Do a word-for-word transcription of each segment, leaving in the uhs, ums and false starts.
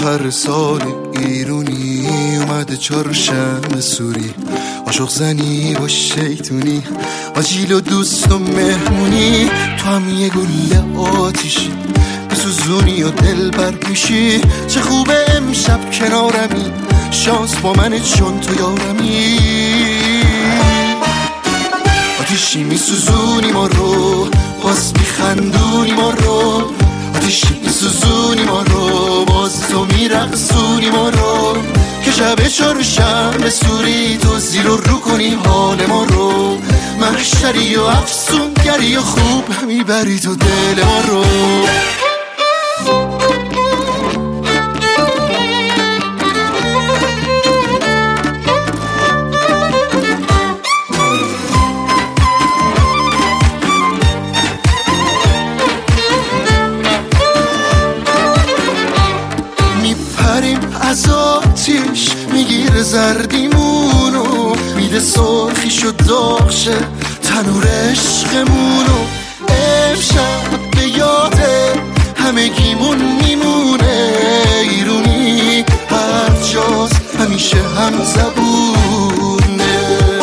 هر سال ایرونی اومده چهارشنبه سوری، عاشق زنی و شیطونی، آجیل و دوست و مهمونی. تو هم یه گله آتیشی، بسوزونی و دل بر میشی. چه خوبه امشب کنارمی، شانس با منه چون تو یارمی. آتیشی میسوزونی ما رو، باز میخندونی ما رو. آتیشی میسوزونی ما رو، باز تو میرقصونی ما رو. که شب چهارشنبه سوری تو زیر و رو کنی حال ما رو. محشری و افسونگری و خوب میبری تو دل ما رو. از آتیش میگیره زردیمونو، میده سرخیش و داغشه تنور عشقمونو. امشب به یاده همگیمون میمونه، ایرونی هر جاست همیشه هم زبونه.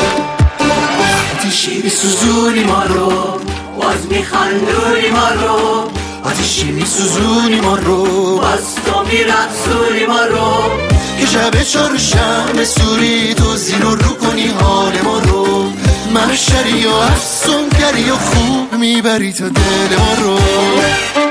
آتیشی میسوزونی ما رو، باز میخندونی ما رو. آتیشی میسوزونی ما رو، باز تو میرقصونی ما رو. که شب چهارشنبه سوری تو زیر و رو کنی حال ما رو. محشری و افسونگری و خوب میبری تا دل ما رو.